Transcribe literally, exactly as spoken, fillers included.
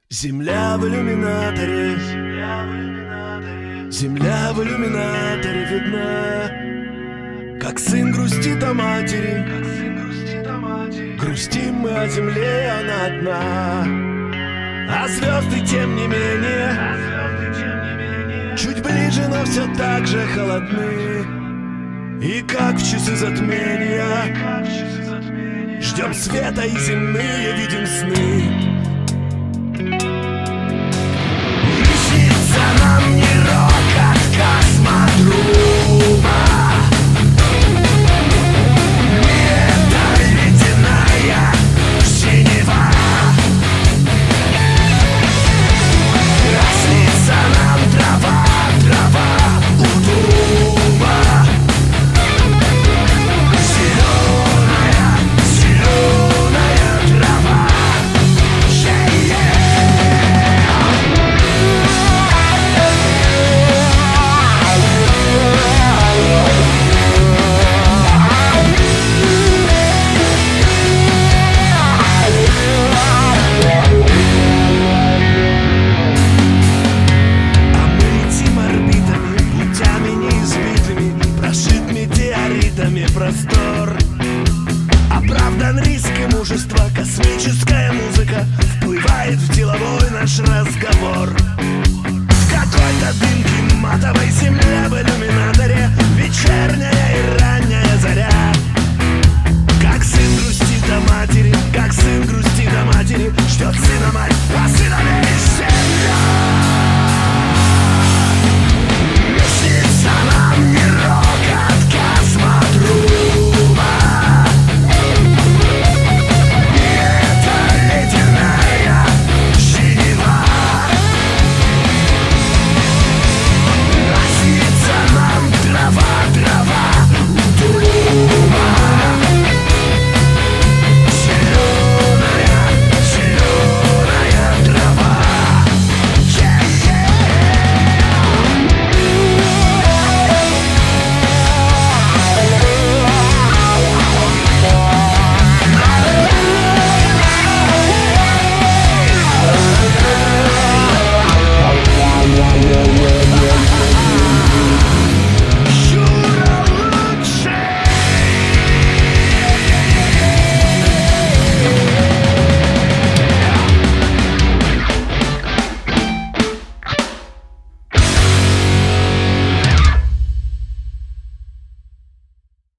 Земля в иллюминаторе, земля в иллюминаторе видна, как сын грустит о матери. Грустим мы о земле, она одна, а звезды тем не менее чуть ближе, но все так же холодны. И как в часы затмения ждем света и земные видим сны.